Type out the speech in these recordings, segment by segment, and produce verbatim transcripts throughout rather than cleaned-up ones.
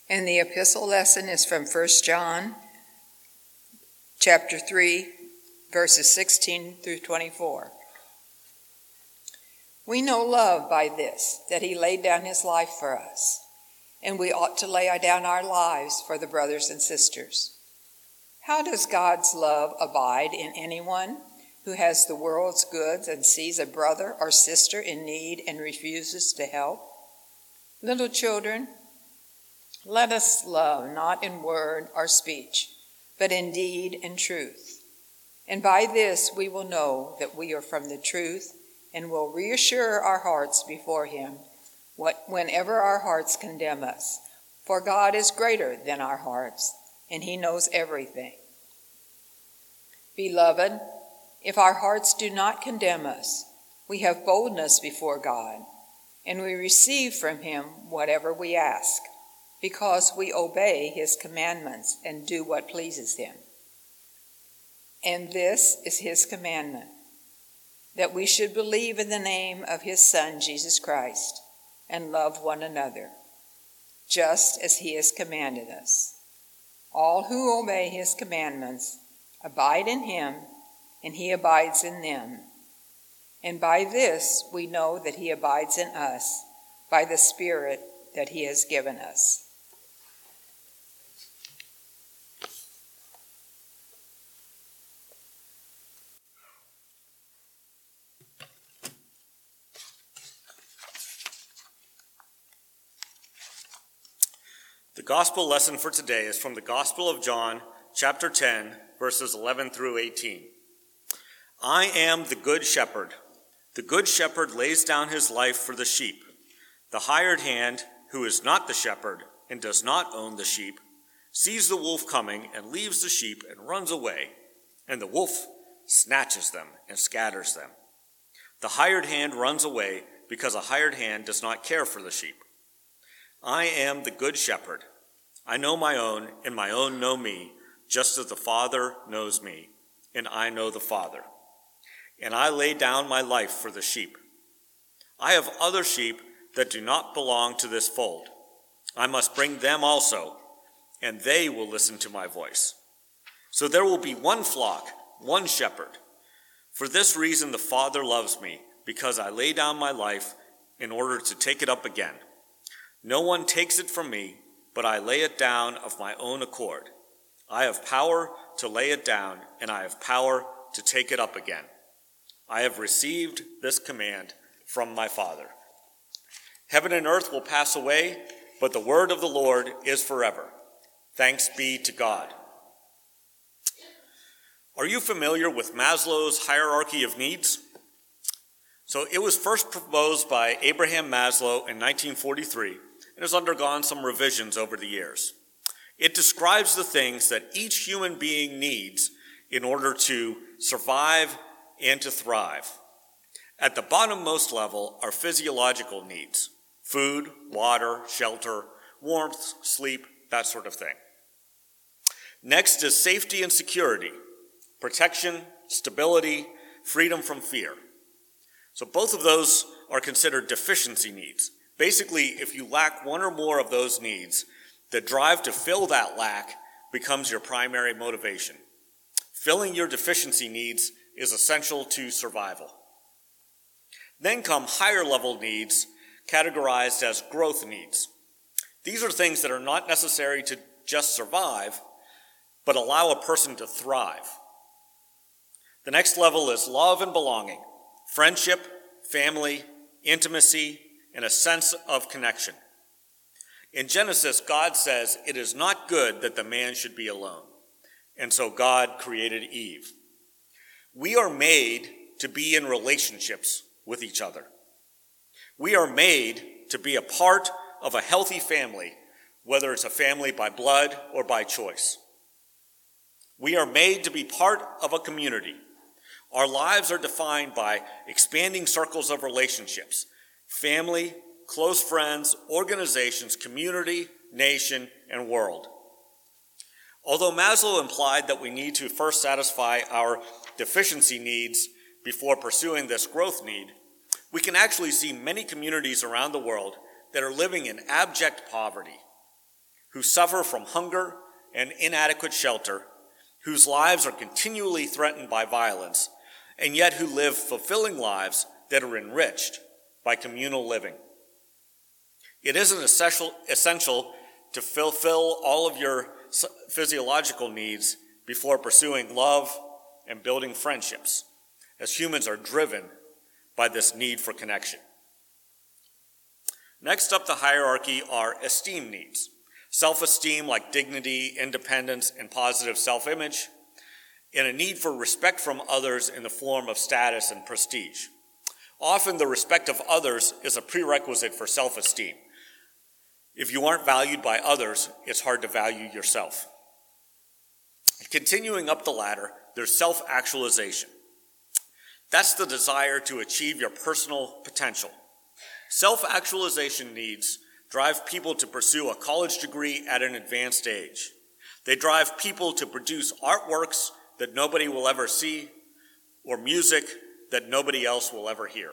And the epistle lesson is from First John, chapter three, verses sixteen through twenty-four. We know love by this, that he laid down his life for us, and we ought to lay down our lives for the brothers and sisters. How does God's love abide in anyone who has the world's goods and sees a brother or sister in need and refuses to help? Little children, let us love not in word or speech, but in deed and truth. And by this we will know that we are from the truth and will reassure our hearts before him what, whenever our hearts condemn us. For God is greater than our hearts, and he knows everything. Beloved, if our hearts do not condemn us, we have boldness before God, and we receive from him whatever we ask, because we obey his commandments and do what pleases him. And this is his commandment, that we should believe in the name of his Son, Jesus Christ, and love one another, just as he has commanded us. All who obey his commandments abide in him, and he abides in them. And by this we know that he abides in us, by the Spirit that he has given us. The gospel lesson for today is from the Gospel of John, chapter ten, verses eleven through eighteen. I am the good shepherd. The good shepherd lays down his life for the sheep. The hired hand, who is not the shepherd and does not own the sheep, sees the wolf coming and leaves the sheep and runs away, and the wolf snatches them and scatters them. The hired hand runs away because a hired hand does not care for the sheep. I am the good shepherd. I know my own, and my own know me, just as the Father knows me, and I know the Father. And I lay down my life for the sheep. I have other sheep that do not belong to this fold. I must bring them also, and they will listen to my voice. So there will be one flock, one shepherd. For this reason the Father loves me, because I lay down my life in order to take it up again. No one takes it from me, but I lay it down of my own accord. I have power to lay it down, and I have power to take it up again. I have received this command from my Father. Heaven and earth will pass away, but the word of the Lord is forever. Thanks be to God. Are you familiar with Maslow's hierarchy of needs? So it was first proposed by Abraham Maslow in nineteen forty-three and has undergone some revisions over the years. It describes the things that each human being needs in order to survive and to thrive. At the bottommost level are physiological needs: food, water, shelter, warmth, sleep, that sort of thing. Next is safety and security, protection, stability, freedom from fear. So both of those are considered deficiency needs. Basically, if you lack one or more of those needs, the drive to fill that lack becomes your primary motivation. Filling your deficiency needs is essential to survival. Then come higher level needs, categorized as growth needs. These are things that are not necessary to just survive, but allow a person to thrive. The next level is love and belonging, friendship, family, intimacy, and a sense of connection. In Genesis, God says it is not good that the man should be alone, and so God created Eve. We are made to be in relationships with each other. We are made to be a part of a healthy family, whether it's a family by blood or by choice. We are made to be part of a community. Our lives are defined by expanding circles of relationships: family, close friends, organizations, community, nation, and world. Although Maslow implied that we need to first satisfy our deficiency needs before pursuing this growth need, we can actually see many communities around the world that are living in abject poverty, who suffer from hunger and inadequate shelter, whose lives are continually threatened by violence, and yet who live fulfilling lives that are enriched by communal living. It isn't essential, essential to fulfill all of your physiological needs before pursuing love and building friendships, as humans are driven by this need for connection. Next up the hierarchy are esteem needs. Self-esteem like dignity, independence, and positive self-image, and a need for respect from others in the form of status and prestige. Often the respect of others is a prerequisite for self-esteem. If you aren't valued by others, it's hard to value yourself. Continuing up the ladder, there's self-actualization. That's the desire to achieve your personal potential. Self-actualization needs drive people to pursue a college degree at an advanced age. They drive people to produce artworks that nobody will ever see, or music that nobody else will ever hear.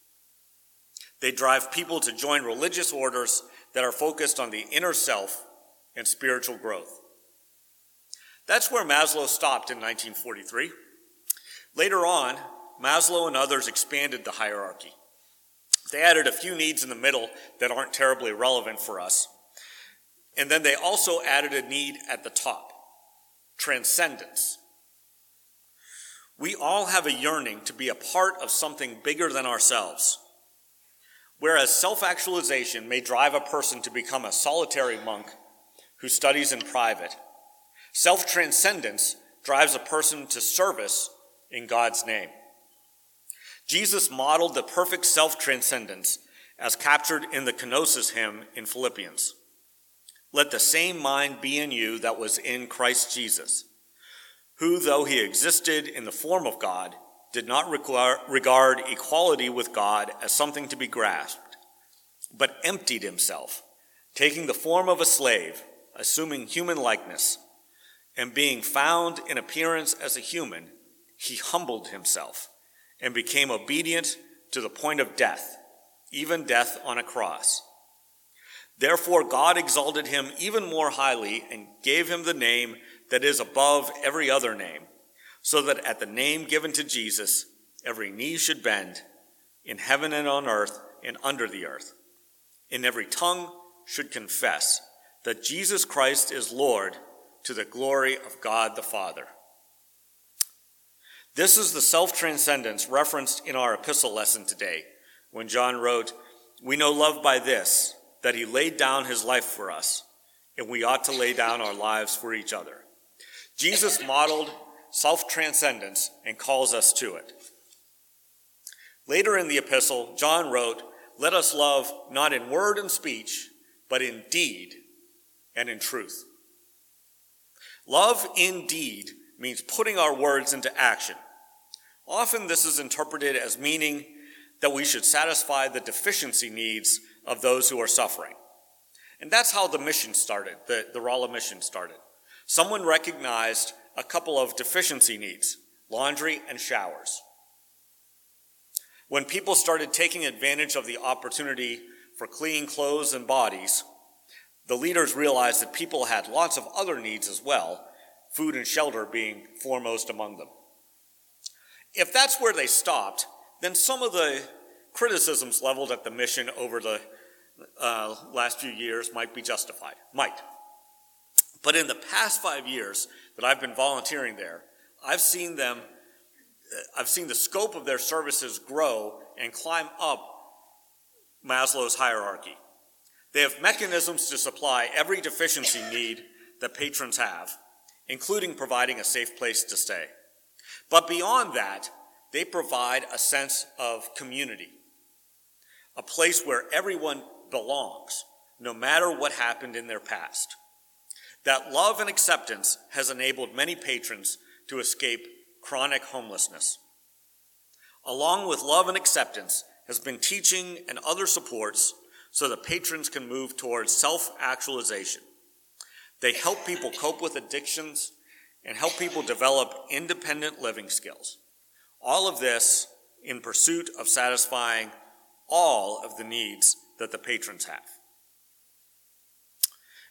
They drive people to join religious orders that are focused on the inner self and spiritual growth. That's where Maslow stopped in nineteen forty-three. Later on, Maslow and others expanded the hierarchy. They added a few needs in the middle that aren't terribly relevant for us. And then they also added a need at the top, transcendence. We all have a yearning to be a part of something bigger than ourselves. Whereas self-actualization may drive a person to become a solitary monk who studies in private, self-transcendence drives a person to service in God's name. Jesus modeled the perfect self-transcendence as captured in the Kenosis hymn in Philippians. Let the same mind be in you that was in Christ Jesus, who, though he existed in the form of God, did not regard equality with God as something to be grasped, but emptied himself, taking the form of a slave, assuming human likeness, and being found in appearance as a human, he humbled himself and became obedient to the point of death, even death on a cross. Therefore God exalted him even more highly and gave him the name that is above every other name, so that at the name given to Jesus, every knee should bend, in heaven and on earth and under the earth, and every tongue should confess that Jesus Christ is Lord, to the glory of God the Father. This is the self-transcendence referenced in our epistle lesson today, when John wrote, "We know love by this, that he laid down his life for us, and we ought to lay down our lives for each other." Jesus modeled self-transcendence and calls us to it. Later in the epistle, John wrote, "Let us love not in word and speech, but in deed and in truth." Love in deed means putting our words into action. Often this is interpreted as meaning that we should satisfy the deficiency needs of those who are suffering. And that's how the mission started, the, the Rolla mission started. Someone recognized a couple of deficiency needs, laundry and showers. When people started taking advantage of the opportunity for clean clothes and bodies, the leaders realized that people had lots of other needs as well, food and shelter being foremost among them. If that's where they stopped, then some of the criticisms leveled at the mission over the uh, last few years might be justified. Might. But in the past five years that I've been volunteering there, I've seen them, I've seen the scope of their services grow and climb up Maslow's hierarchy. They have mechanisms to supply every deficiency need that patrons have, including providing a safe place to stay. But beyond that, they provide a sense of community, a place where everyone belongs, no matter what happened in their past. That love and acceptance has enabled many patrons to escape chronic homelessness. Along with love and acceptance has been teaching and other supports so that patrons can move towards self-actualization. They help people cope with addictions and help people develop independent living skills. All of this in pursuit of satisfying all of the needs that the patrons have.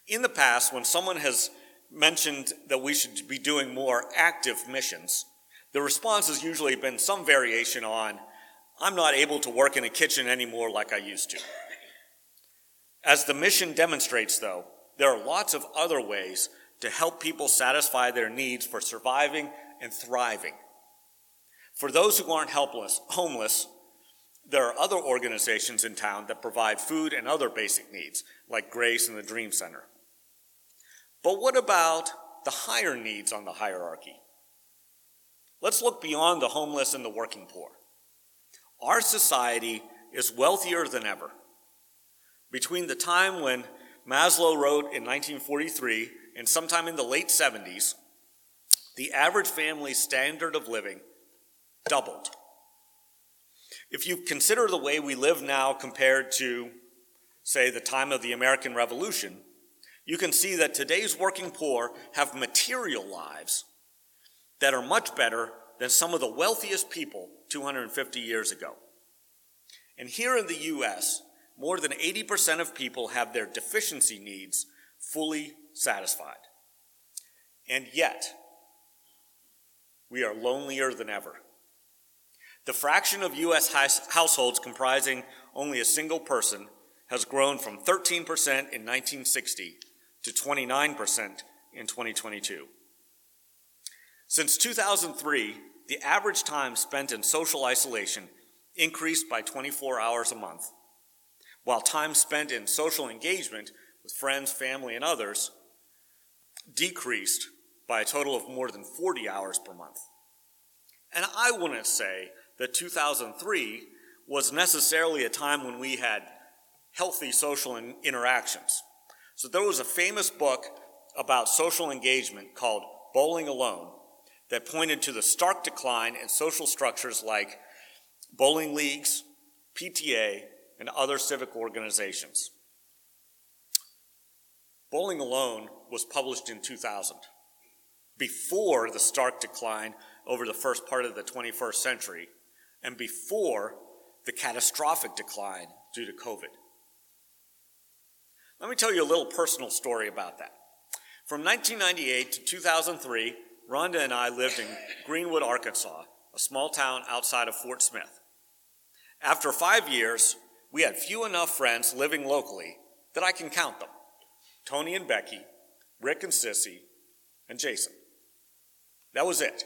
In the past, when someone has mentioned that we should be doing more active missions, the response has usually been some variation on, I'm not able to work in a kitchen anymore like I used to. As the mission demonstrates, though, there are lots of other ways to help people satisfy their needs for surviving and thriving. For those who aren't helpless, homeless, there are other organizations in town that provide food and other basic needs, like Grace and the Dream Center. But what about the higher needs on the hierarchy? Let's look beyond the homeless and the working poor. Our society is wealthier than ever. Between the time when Maslow wrote in nineteen forty-three and sometime in the late seventies, the average family's standard of living doubled. If you consider the way we live now compared to, say, the time of the American Revolution, you can see that today's working poor have material lives that are much better than some of the wealthiest people two hundred fifty years ago. And here in the U S, more than eighty percent of people have their deficiency needs fully satisfied. And yet, we are lonelier than ever. The fraction of U S households comprising only a single person has grown from thirteen percent in nineteen sixty to twenty-nine percent in twenty twenty-two. Since two thousand three, the average time spent in social isolation increased by twenty-four hours a month, while time spent in social engagement with friends, family, and others decreased by a total of more than forty hours per month. And I wouldn't say that two thousand three was necessarily a time when we had healthy social interactions. So there was a famous book about social engagement called Bowling Alone that pointed to the stark decline in social structures like bowling leagues, P T A, and other civic organizations. Bowling Alone was published in two thousand, before the stark decline over the first part of the twenty-first century, and before the catastrophic decline due to COVID. Let me tell you a little personal story about that. From nineteen ninety-eight to two thousand three, Rhonda and I lived in Greenwood, Arkansas, a small town outside of Fort Smith. After five years, we had few enough friends living locally that I can count them. Tony and Becky, Rick and Sissy, and Jason. That was it.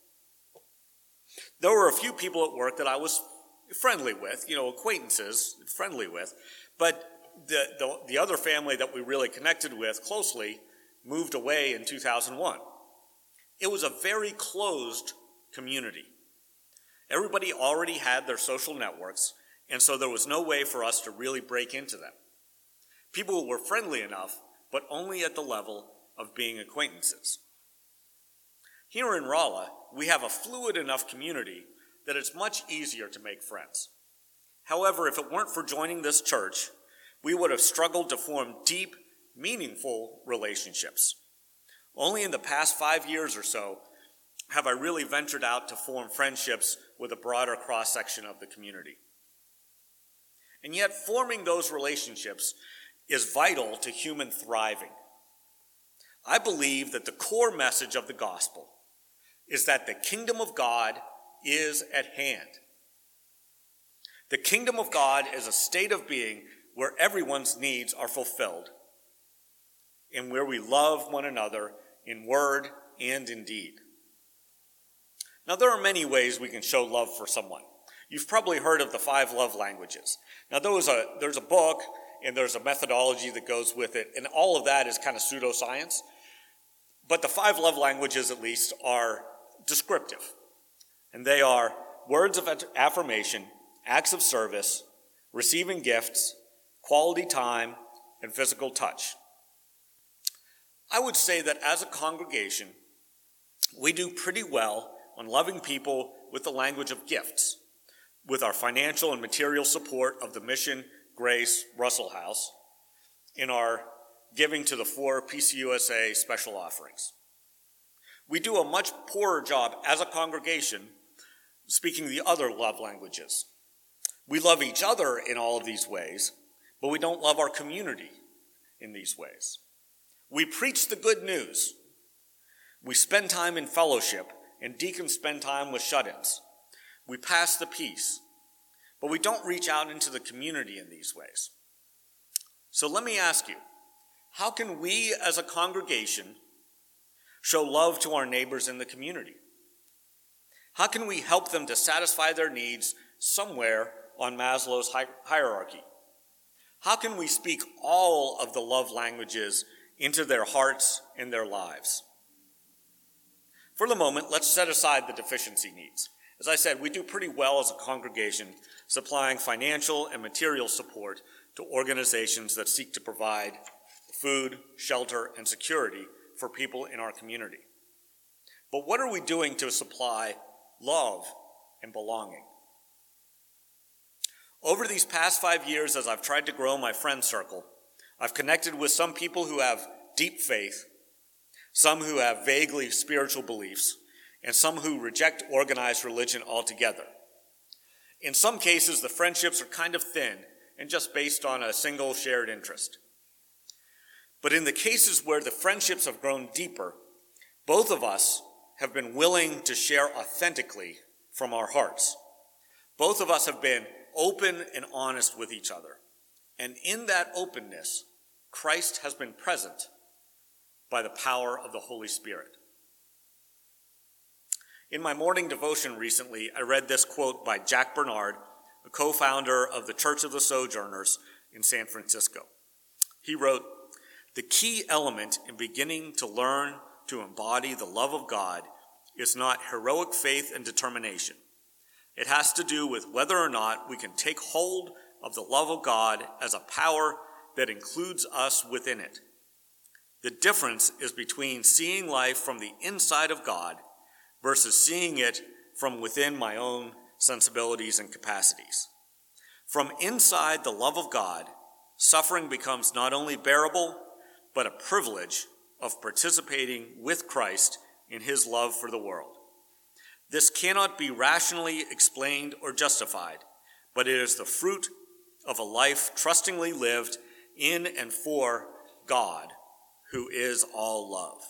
There were a few people at work that I was friendly with, you know, acquaintances, friendly with, but the, the, the other family that we really connected with closely moved away in two thousand one. It was a very closed community. Everybody already had their social networks, and so there was no way for us to really break into them. People were friendly enough, but only at the level of being acquaintances. Here in Rolla, we have a fluid enough community that it's much easier to make friends. However, if it weren't for joining this church, we would have struggled to form deep, meaningful relationships. Only in the past five years or so have I really ventured out to form friendships with a broader cross-section of the community. And yet, forming those relationships is vital to human thriving. I believe that the core message of the gospel is that the kingdom of God is at hand. The kingdom of God is a state of being where everyone's needs are fulfilled and where we love one another in word and in deed. Now, there are many ways we can show love for someone. You've probably heard of the five love languages. Now, there was a, there's a book and there's a methodology that goes with it, and all of that is kind of pseudoscience. But the five love languages, at least, are descriptive. And they are words of affirmation, acts of service, receiving gifts, quality time, and physical touch. I would say that as a congregation, we do pretty well on loving people with the language of gifts, with our financial and material support of the Mission, Grace, Russell House, in our giving to the four P C U S A special offerings. We do a much poorer job as a congregation speaking the other love languages. We love each other in all of these ways, but we don't love our community in these ways. We preach the good news. We spend time in fellowship, and deacons spend time with shut-ins. We pass the peace, but we don't reach out into the community in these ways. So let me ask you, how can we as a congregation show love to our neighbors in the community? How can we help them to satisfy their needs somewhere on Maslow's hi- hierarchy? How can we speak all of the love languages into their hearts and their lives? For the moment, let's set aside the deficiency needs. As I said, we do pretty well as a congregation supplying financial and material support to organizations that seek to provide food, shelter, and security for people in our community. But what are we doing to supply love and belonging? Over these past five years, as I've tried to grow my friend circle, I've connected with some people who have deep faith, some who have vaguely spiritual beliefs, and some who reject organized religion altogether. In some cases, the friendships are kind of thin and just based on a single shared interest. But in the cases where the friendships have grown deeper, both of us have been willing to share authentically from our hearts. Both of us have been open and honest with each other. And in that openness, Christ has been present by the power of the Holy Spirit. In my morning devotion recently, I read this quote by Jack Bernard, a co-founder of the Church of the Sojourners in San Francisco. He wrote, "The key element in beginning to learn to embody the love of God is not heroic faith and determination. It has to do with whether or not we can take hold of the love of God as a power that includes us within it. The difference is between seeing life from the inside of God versus seeing it from within my own sensibilities and capacities. From inside the love of God, suffering becomes not only bearable, but a privilege of participating with Christ in his love for the world. This cannot be rationally explained or justified, but it is the fruit of a life trustingly lived in and for God, who is all love."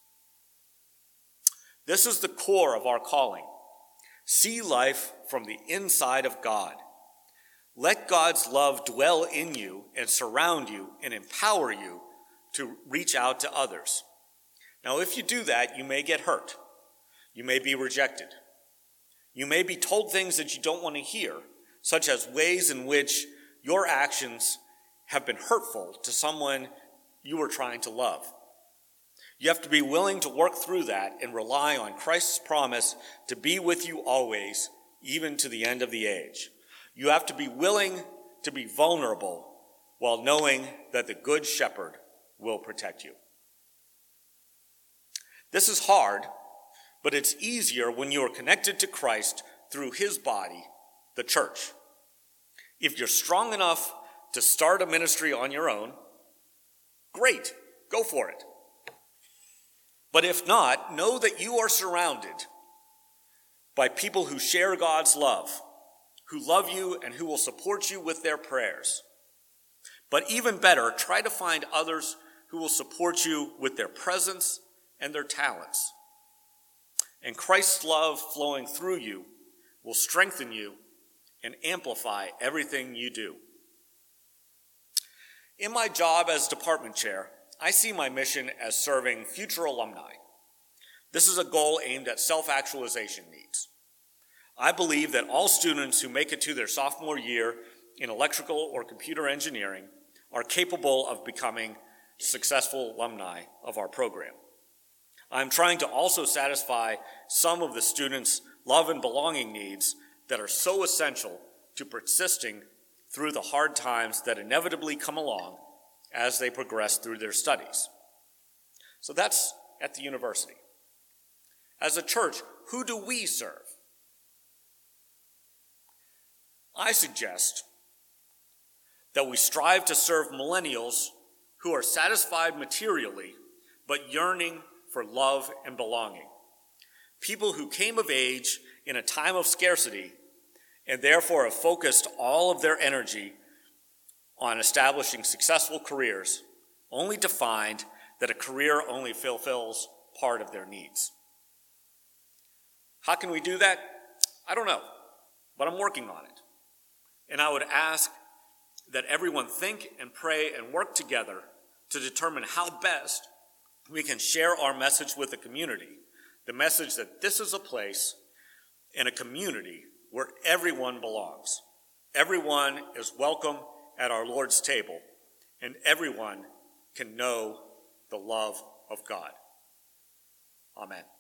This is the core of our calling. See life from the inside of God. Let God's love dwell in you and surround you and empower you to reach out to others. Now, if you do that, you may get hurt. You may be rejected. You may be told things that you don't want to hear, such as ways in which your actions have been hurtful to someone you were trying to love. You have to be willing to work through that and rely on Christ's promise to be with you always, even to the end of the age. You have to be willing to be vulnerable while knowing that the Good Shepherd will protect you. This is hard, but it's easier when you are connected to Christ through his body, the church. If you're strong enough to start a ministry on your own, great, go for it. But if not, know that you are surrounded by people who share God's love, who love you and who will support you with their prayers. But even better, try to find others who will support you with their presence and their talents. And Christ's love flowing through you will strengthen you and amplify everything you do. In my job as department chair, I see my mission as serving future alumni. This is a goal aimed at self-actualization needs. I believe that all students who make it to their sophomore year in electrical or computer engineering are capable of becoming successful alumni of our program. I'm trying to also satisfy some of the students' love and belonging needs that are so essential to persisting through the hard times that inevitably come along as they progress through their studies. So that's at the university. As a church, who do we serve? I suggest that we strive to serve millennials who are satisfied materially, but yearning for love and belonging. People who came of age in a time of scarcity and therefore have focused all of their energy on establishing successful careers, only to find that a career only fulfills part of their needs. How can we do that? I don't know, but I'm working on it. And I would ask that everyone think and pray and work together to determine how best we can share our message with the community, the message that this is a place in a community where everyone belongs. Everyone is welcome at our Lord's table, and everyone can know the love of God. Amen.